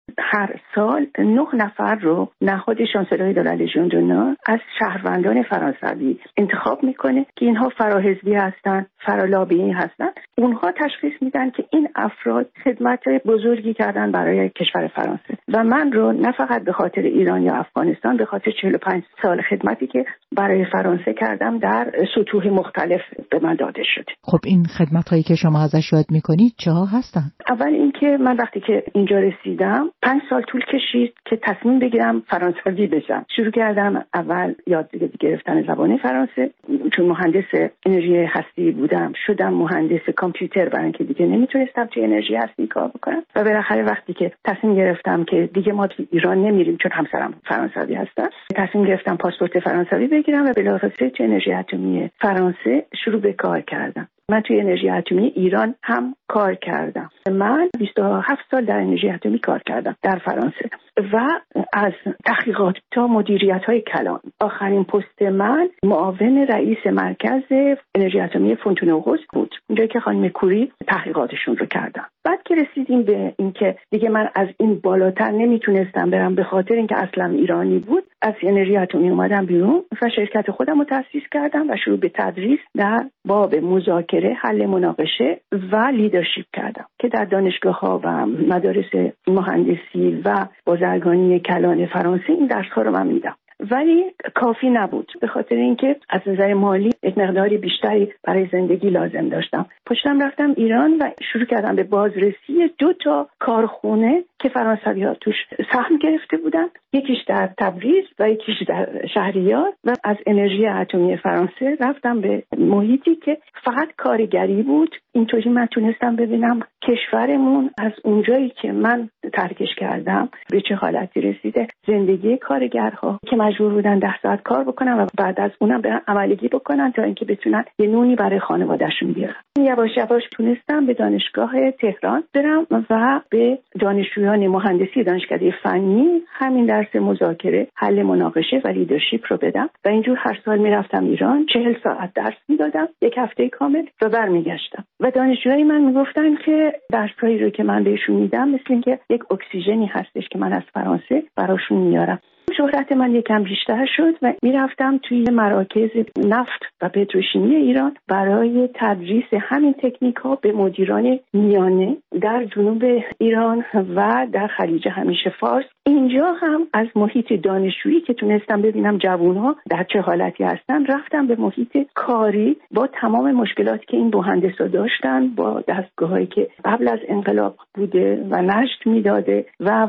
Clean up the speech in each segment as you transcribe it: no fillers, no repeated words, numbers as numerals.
هر سال 9 نفر رو نهاد شانسلری de la Légion d'honneur از شهروندان فرانسوی انتخاب میکنه که اینها فراحزبی هستن، فرالابی هستن. اونها تشخیص میدن که این افراد خدمت بزرگی کردن برای کشور فرانسه و من رو نه فقط به خاطر ایران یا افغانستان، به خاطر 45 سال خدمتی که برای فرانسه کردم در سطوح مختلف به من داده شد. خب این خدمت‌هایی که شما ازش یاد میکنید چه ها هستن؟ اول اینکه من وقتی که اینجا رسیدم 5 سال طول کشید که تصمیم بگیرم فرانسوی بشم. شروع کردم اول یاد گرفتن زبان فرانسه، چون مهندس انرژی هستی بودم شدم مهندس کامپیوتر، برای اینکه دیگه نمیتونستم توی انرژی هستی کار بکنم و بالاخره وقتی که تصمیم گرفتم که دیگه ما تو ایران نمیریم چون همسرم فرانسوی هستن، تصمیم گرفتم پاسپورت فرانسوی بگیرم و بلافاصله توی انرژی اتمی فرانسه شروع به کار کردم. من توی انرژی اتمی ایران هم کار کردم. من 27 سال در انرژی اتمی کار کردم در فرانسه و از تحقیقات تا مدیریت‌های کلان. آخرین پست من معاون رئیس مرکز انرژی اتمی فونتونوغوس بود، اونجایی که خانم کوری تحقیقاتشون رو کردم. بعد که رسیدیم به اینکه دیگه من از این بالاتر نمیتونستم برم به خاطر اینکه اصلا ایرانی بود، از انرژی اتمی اومدم بیرون و شرکت خودم رو تأسیس کردم و شروع به تدریس در باب مذاکره، حل مناقشه و لیدرشپ کردم که در دانشگاه‌ها و مدارس مهندسی و بازرگانی کلان فرانسه این درس‌ها رو من میدم. ولی کافی نبود، به خاطر اینکه از نظر مالی یک مقداری بیشتری برای زندگی لازم داشتم. پشتم رفتم ایران و شروع کردم به بازرسی 2 کارخونه که فرانسوی‌ها توش سهم گرفته بودن، یکیش در تبریز و یکیش در شهریار. و از انرژی اتمی فرانسه رفتم به محیطی که فقط کارگری بود. اینطوری من تونستم ببینم کشورمون از اونجایی که من ترکش کردم به چه حالتی رسیده. زندگی کارگرها که مجبور بودن 10 ساعت کار بکنن و بعد از اونم برن عملگی بکنن تا اینکه بتونن یه نونی برای خانواده‌شون بیارن. یواش یواش تونستم به دانشگاه تهران برم و به دانشجویان مهندسی دانشکده فنی همین درس مذاکره، حل مناقشه و لیدرشپ رو بدم و اینجور هر سال میرفتم ایران، 40 ساعت درس میدادم، 1 هفته کامل و برمیگشتم. و دانشجوهای من میگفتن که درسایی رو که من بهشون میدم مثل اینکه یک اکسیژنی هستش که من از فرانسه براشون میارم. شهرت من یکم بیشتر شد و میرفتم توی مراکز نفت و پتروشیمی ایران برای تدریس همین تکنیک ها به مدیران میانه در جنوب ایران و در خلیج همیشه فارس. اینجا هم از محیط دانشجویی که تونستم ببینم جوانها در چه حالتی هستن، رفتم به محیط کاری با تمام مشکلاتی که این مهندسا داشتن، با دستگاهایی که قبل از انقلاب بوده و نشت میداده و.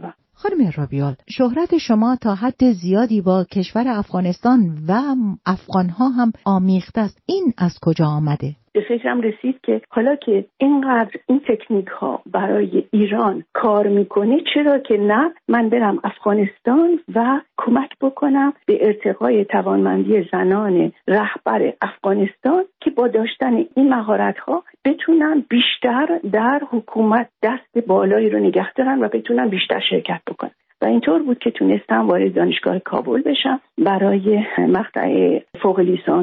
خانم رابیال، شهرت شما تا حد زیادی با کشور افغانستان و افغانها هم آمیخته است. این از کجا آمده؟ به فکرم رسید که حالا که اینقدر این تکنیک ها برای ایران کار میکنه، چرا که نه من برم افغانستان و کمک بکنم به ارتقای توانمندی زنان رهبر افغانستان که با داشتن این مهارت ها بتونن بیشتر در حکومت دست بالایی رو نگه دارن و بتونن بیشتر شرکت بکنن. و اینطور بود که تونستم وارد دانشگاه کابل بشم برای مقطع فوق لیسانس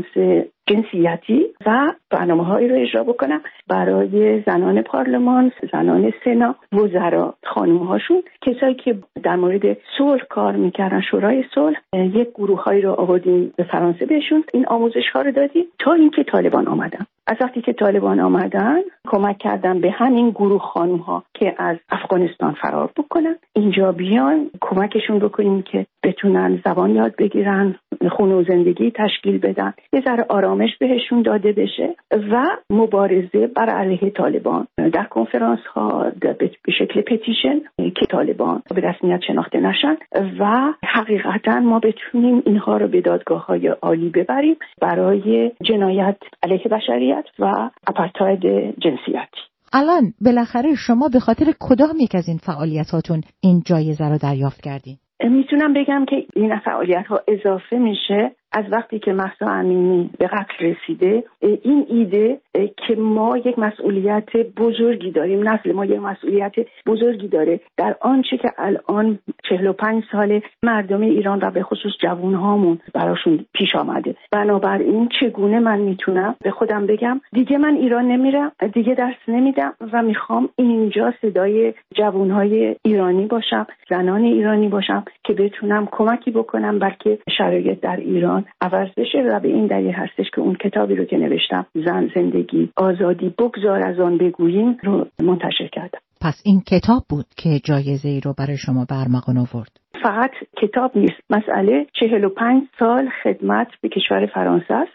جنسیتی و برنامه‌هایی رو اجرا بکنم برای زنان پارلمان، زنان سنا، وزرا، خانم‌هاشون، کسایی که در مورد صلح کار می‌کردن، شورای صلح. یک گروه‌هایی رو آوردیم به فرانسه بهشون این آموزش‌ها رو دادیم تا اینکه طالبان آمدن. از وقتی که طالبان آمدن کمک کردم به همین گروه خانم‌ها که از افغانستان فرار بکنن، اینجا بیان کمکشون بکنیم که بتونن زبان یاد بگیرن، خونه و زندگی تشکیل بدن، یه ذره آرامش بهشون داده بشه و مبارزه بر علیه طالبان در کنفرانس ها به شکل پتیشن که طالبان به رسمیت شناخته نشن و حقیقتا ما بتونیم اینها رو به دادگاه‌های عالی ببریم برای جنایت علیه بشریت و آپارتاید جنسیتی. الان بالاخره شما به خاطر کدام یک از این فعالیتاتون این جایزه رو دریافت کردین؟ میتونم بگم که این فعالیت‌ها اضافه میشه از وقتی که مهسا امینی به قتل رسیده، این ایده که ما یک مسئولیت بزرگی داریم، نسل ما یک مسئولیت بزرگی داره در آنچه که الان 45 سال مردم ایران و به خصوص جوانهامون براشون پیش آمده. بنابراین چگونه من میتونم به خودم بگم دیگه من ایران نمیرم، دیگه درس نمیدم و میخوام اینجا صدای جوانهای ایرانی باشم، زنان ایرانی باشم که بتونم کمکی بکنم بلکه شرایط در ایران عوض بشه. و به این دلیل هستش که اون کتابی رو که نوشتم، زن، زندگی، آزادی، بگذار از آن بگوییم، رو منتشر کردم. پس این کتاب بود که جایزه ای رو برای شما به ارمغان آورد؟ فقط کتاب نیست، مسئله 45 سال خدمت به کشور فرانسه است.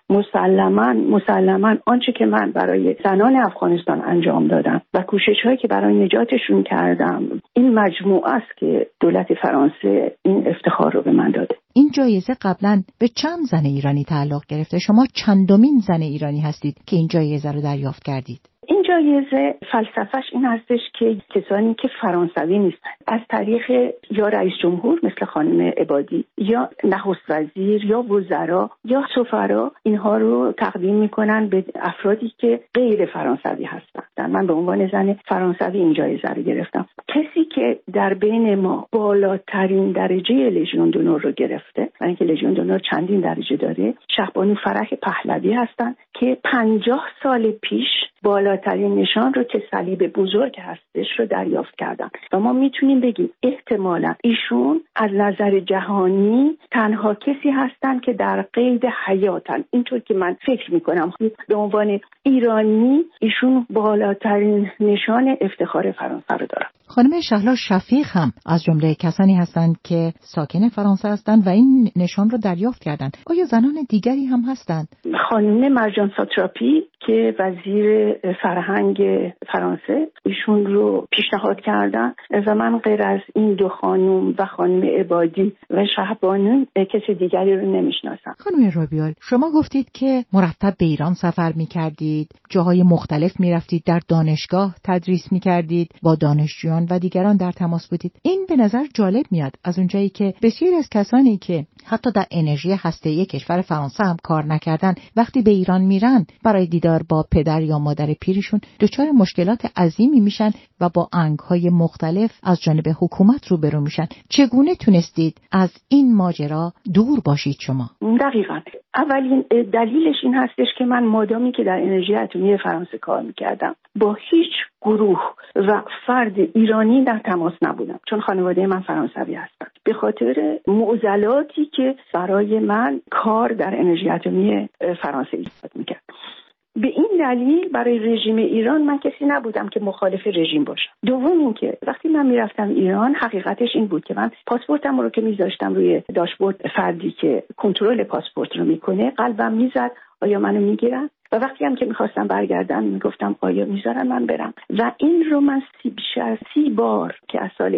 مسلماً آنچه که من برای زنان افغانستان انجام دادم و کوشش‌هایی که برای نجاتشون کردم، این مجموعه است که دولت فرانسه این افتخار رو به من داده. این جایزه قبلا به چند زن ایرانی تعلق گرفته؟ شما چندمین زن ایرانی هستید که این جایزه رو دریافت کردید؟ این جایزه فلسفه‌اش این هستش که کسانی که فرانسوی نیستن از طریق یا رئیس جمهور مثل خانم عبادی یا نخست وزیر یا وزرا یا سفرا اینها رو تقدیم میکنن به افرادی که غیر فرانسوی هستن. من به عنوان زن فرانسوی این جایزه رو گرفتم. کسی که در بین ما بالاترین درجه لژیون دونور رو گرفته، برای اینکه لژیون دونور چندین درجه داره، شهبانو فرح پهلوی هستن که 50 سال پیش بالاترین نشان رو که صلیب بزرگ هستش رو دریافت کردن و ما میتونیم بگیم احتمالاً ایشون از نظر جهانی تنها کسی هستن که در قید حیاتن. اینطور که من فکر میکنم به عنوان ایرانی ایشون بالاترین نشان افتخار فرانسه رو دارن. خانم شهلا شفیق هم از جمله کسانی هستند که ساکن فرانسه هستند و این نشان رو دریافت کردند. آیا زنان دیگری هم هستند؟ خانم مرجان ساتراپی که وزیر فرهنگ فرانسه، ایشون رو پیشنهاد کردن و من غیر از این دو خانم و خانم عبادی و شهبانو کسی دیگری رو نمیشناسم. خانم رابیال، شما گفتید که مرتب به ایران سفر می‌کردید، جاهای مختلف می‌رفتید، در دانشگاه تدریس می‌کردید، با دانشجویان و دیگران در تماس بودید. این به نظر جالب میاد از اونجایی که بسیاری از کسانی که حتی در انرژی هسته‌ای کشور فرانسه هم کار نکردن وقتی به ایران میرن برای دیدار با پدر یا مادر پیرشون دچار مشکلات عظیمی میشن و با آنگ‌های مختلف از جانب حکومت روبرو میشن. چگونه تونستید از این ماجرا دور باشید شما؟ دقیقاً. اولین دلیلش این هستش که من مادامی که در انرژی اتمی فرانسه کار میکردم با هیچ گروه و فرد ایرانی در تماس نبودم، چون خانواده من فرانسوی هستن، به خاطر معضلاتی که برای من کار در انرژی اتمی فرانسه ایجاد میکرد. به این دلیل برای رژیم ایران من کسی نبودم که مخالف رژیم باشم. دوم اینکه وقتی من میرفتم ایران حقیقتش این بود که من پاسپورتم رو که میذاشتم روی داشبورد فردی که کنترل پاسپورت رو میکنه، قلبم میزد آیا منو میگیرن؟ و وقتی هم که میخواستم برگردم میگفتم آیا میذارن من برم؟ و این رو من بیش از 30 بار که از سال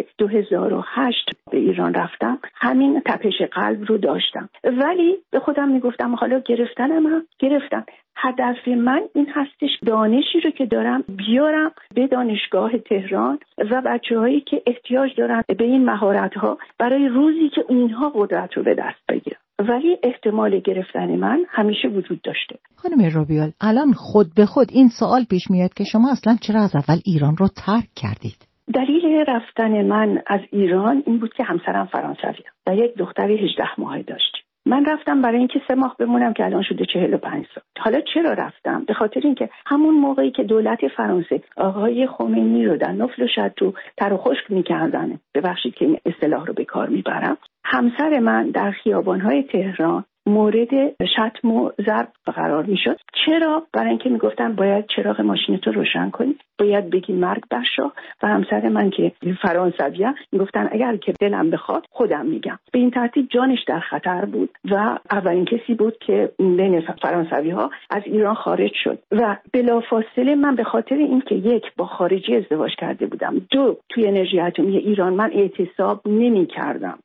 2008 به ایران رفتم همین تپش قلب رو داشتم، ولی به خودم میگفتم حالا گرفتم. هدف من این هستش دانشی رو که دارم بیارم به دانشگاه تهران و بچه‌هایی که احتیاج دارن به این مهارت‌ها برای روزی که اینها قدرت رو به دست بگیرن. ولی احتمال گرفتن من همیشه وجود داشته. خانم رابیال، الان خود به خود این سوال پیش میاد که شما اصلا چرا از اول ایران رو ترک کردید؟ دلیل رفتن من از ایران این بود که همسرم فرانسویه و یک دختر 18 ماهه داشت. من رفتم برای اینکه 3 ماه بمونم که الان شده 45 سال. حالا چرا رفتم؟ به خاطر اینکه همون موقعی که دولت فرانسه آقای خمینی رو در نفل و شط و تر و خشک می‌کردن، ببخشید که این اصطلاح رو به کار میبرم، همسر من در خیابان‌های تهران مورد شتم و ضرب قرار میشد. چرا؟ برای اینکه میگفتن باید چراغ ماشینتو روشن کنی، باید بگی مرگ بر شاه. و همسر من که فرانسویه میگفتن اگر که دلم بخواد خودم میگم. به این ترتیب جانش در خطر بود و اولین کسی بود که بین فرانسوی‌ها از ایران خارج شد و بلافاصله من به خاطر اینکه یک با خارجی ازدواج کرده بودم، دو توی انرژی اتمی ایران من اعتصاب نمی‌کردم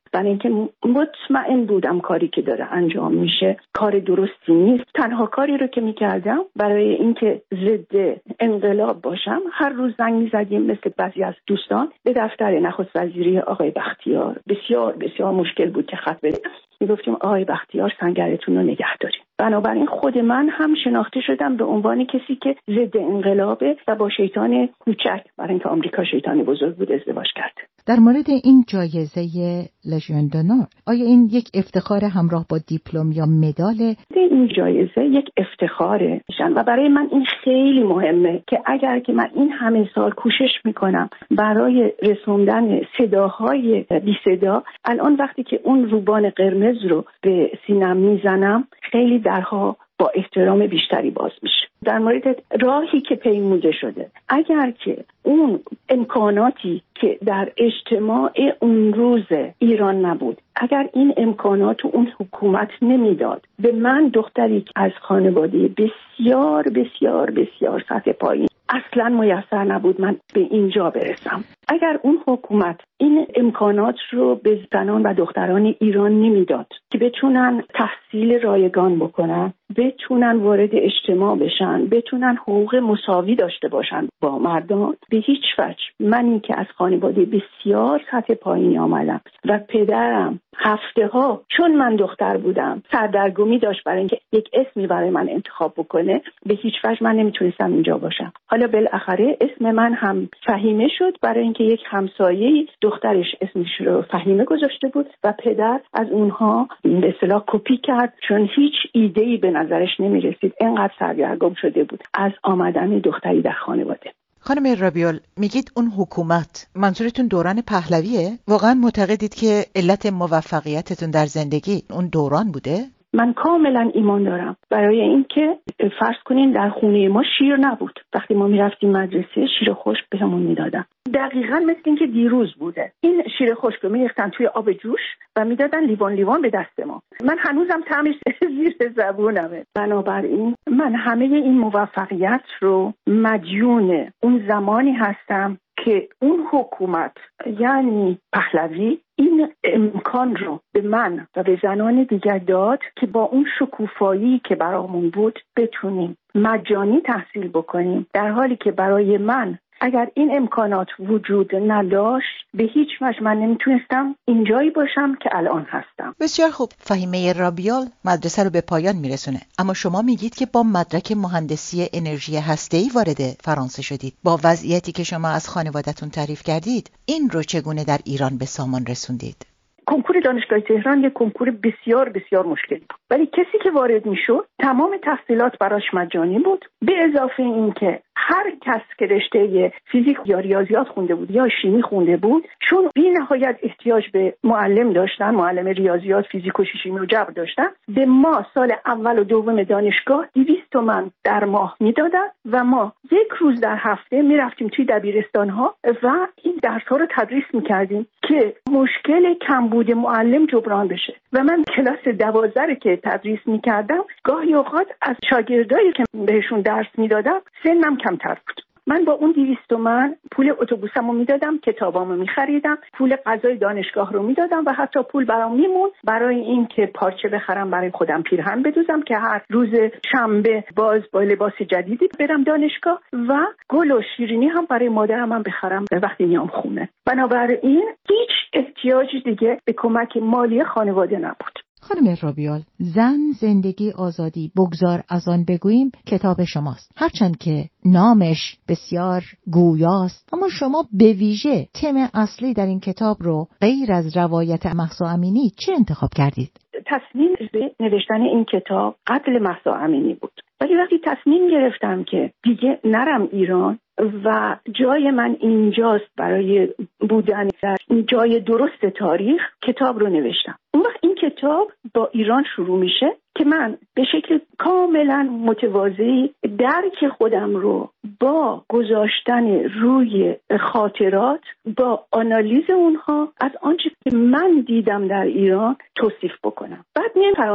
برای اینکه مطمئن بودم کاری که داره انجام میشه کار درستی نیست. تنها کاری رو که میکردم برای اینکه ضد انقلاب باشم، هر روز زنگ میزدیم مثل بعضی از دوستان به دفتر نخست وزیری آقای بختیار. بسیار بسیار مشکل بود که خط بدیم. میگفتیم آقای بختیار سنگرتون رو نگه داریم. بنابراین خود من هم شناخته شدم به عنوان کسی که ضد انقلابه و با شیطان کوچک، برای اینکه آمریکا شیطان بزرگ بود، ازدواج کرد. در مورد این جایزه لژیون دونور، آیا این یک افتخار همراه با دیپلم یا مدال؟ این جایزه یک افتخاره و برای من این خیلی مهمه که اگر که من این همه سال کوشش میکنم برای رسوندن صداهای بی صدا، الان وقتی که اون روبان قرمز رو به سینم میزنم خیلی درها با احترام بیشتری باز میشه. در مورد راهی که پیموده شده، اگر که اون امکاناتی که در اجتماع اون روز ایران نبود، اگر این امکانات اون حکومت نمیداد به من، دختری از خانواده بسیار بسیار بسیار سطح پایین، اصلا میسر نبود من به اینجا برسم. اگر اون حکومت این امکانات رو به زنان و دختران ایران نمیداد که بتونن تحصیل رایگان بکنن، بتونن وارد اجتماع بشن، بتونن حقوق مساوی داشته باشن با مردان، به هیچ وجه منی که از خانواده بسیار سطح پایینی آمدم و پدرم هفته ها چون من دختر بودم سردرگمی داشت برای اینکه یک اسمی برای من انتخاب بکنه، به هیچ وجه من نمیتونستم اینجا باشم. حالا بالاخره اسم من هم فهیمه شد برای اینکه یک همسایه دخترش اسمش رو فهیمه گذاشته بود و پدر از اونها به اصطلاح کپی کرد، چون هیچ ایده‌ای به نظرش نمیرسید، اینقدر سردرگم شده بود از آمدن دختری در خانواده. خانم رابیول، میگید اون حکومت، منظورتون دوران پهلویه؟ واقعا معتقدید که علت موفقیتتون در زندگی اون دوران بوده؟ من کاملا ایمان دارم. برای اینکه فرض کنین در خونه ما شیر نبود، وقتی ما میرفتیم مدرسه شیر خشک بهمون میدادن، دقیقاً مثل اینکه دیروز بوده. این شیر خشک رو میریختن توی آب جوش و میدادن لیوان لیوان به دست ما. من هنوزم طعمش زیر زبونمه. بنابراین من همه این موفقیت رو مدیون اون زمانی هستم که اون حکومت، یعنی پهلوی، این امکان رو به من و به زنان دیگر داد که با اون شکوفایی که برامون بود بتونیم مجانی تحصیل بکنیم، در حالی که برای من اگر این امکانات وجود نداشت به هیچ وجه من نمیتونستم اینجایی باشم که الان هستم. بسیار خوب. فهیمه رابیول مدرسه رو به پایان میرسونه، اما شما میگید که با مدرک مهندسی انرژی هسته‌ای وارد فرانسه شدید. با وضعیتی که شما از خانواده‌تون تعریف کردید، این رو چگونه در ایران به سامان رسوندید؟ کنکور دانشگاه تهران یک کنکور بسیار بسیار مشکلی بود، ولی کسی که وارد میشد تمام تحصیلات براش مجانی بود، به اضافه این که هر کس که رشته فیزیک یا ریاضیات خونده بود یا شیمی خونده بود، چون بی نهایت احتیاج به معلم داشتن، معلم ریاضیات، فیزیک و شیمی و جبر داشتن، به ما سال اول و دوم دانشگاه 200 تومان در ماه میدادن و ما یک روز در هفته میرفتیم توی دبیرستان‌ها و این درس‌ها رو تدریس می‌کردیم که مشکل کمبود معلم جبران بشه. و من کلاس 12 که تدریس می‌کردم، گاهی اوقات از شاگردایی که بهشون درس میدادم سنم کمتر بود. من با اون 200 تومان پول اتوبوسمو میدادم، کتابامو میخریدم، پول غذای دانشگاه رو میدادم و حتی پول برام میمون برای این که پارچه بخرم برای خودم، پیرهن بدوزم که هر روز شنبه باز با لباس جدیدی برم دانشگاه و گل و شیرینی هم برای مادرم هم بخرم وقتی میام خونه. بنابراین هیچ احتیاجی دیگه به کمک مالی خانواده نبود. خانم رابیول، زن، زندگی، آزادی، بگذار از آن بگوییم کتاب شماست. هرچند که نامش بسیار گویاست، اما شما به ویژه تم اصلی در این کتاب رو غیر از روایت مهسا امینی چه انتخاب کردید؟ تصمیم به نوشتن این کتاب قتل مهسا امینی بود، ولی وقتی تصمیم گرفتم که دیگه نرم ایران و جای من اینجاست برای بودن در جای درست تاریخ، کتاب رو نوشتم. اون وقت این کتاب با ایران شروع میشه که من به شکل کاملا متواضعی درک خودم رو با گذاشتن روی خاطرات، با آنالیز اونها از آنچه که من دیدم در ایران توصیف بکنم. بعد میام فرانسه.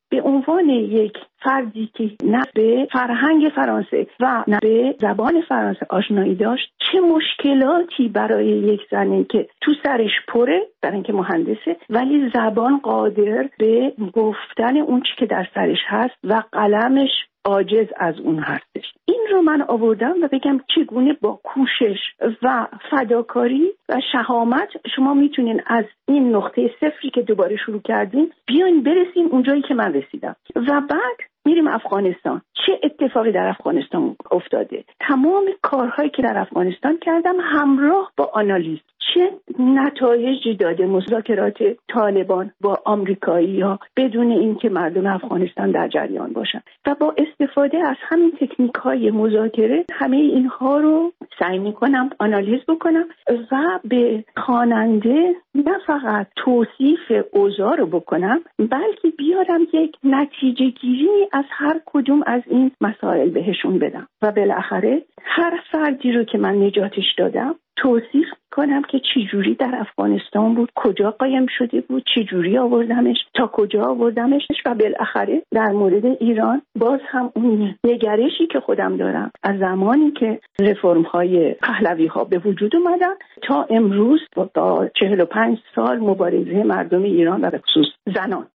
به عنوان یک فردی که نه به فرهنگ فرانسه و نه به زبان فرانسه آشنایی داشت، چه مشکلاتی برای یک زنی که تو سرش پره، برای اینکه مهندسه ولی زبان قادر به گفتن اون چی که در سرش هست و قلمش عاجز از اون هستش. این رو من آوردم و بگم چگونه با کوشش و فداکاری و شهامت شما میتونین از این نقطه صفری که دوباره شروع کردین بیاین برسین اونجایی که من رسیدم. و بعد میریم افغانستان. چه اتفاقی در افغانستان افتاده؟ تمام کارهایی که در افغانستان کردم همراه با آنالیز چه نتایجی داده مذاکرات طالبان با آمریکایی‌ها بدون اینکه مردم افغانستان در جریان باشن و با استفاده از همین تکنیک‌های مذاکره همه اینها رو سعی می‌کنم آنالیز بکنم و به خواننده نه فقط توصیف اوضاع رو بکنم بلکه بیارم یک نتیجه گیری از هر کدوم از این مسائل بهشون بدم و بالاخره هر فردی رو که من نجاتش دادم توصیف کنم که چی جوری در افغانستان بود، کجا قایم شده بود، چی جوری آوردمش، تا کجا آوردمش و بالاخره در مورد ایران باز هم اون نگرشی که خودم دارم از زمانی که رفرم‌های پهلوی‌ها به وجود اومدن تا امروز با 45 سال مبارزه مردم ایران و به خصوص زنان.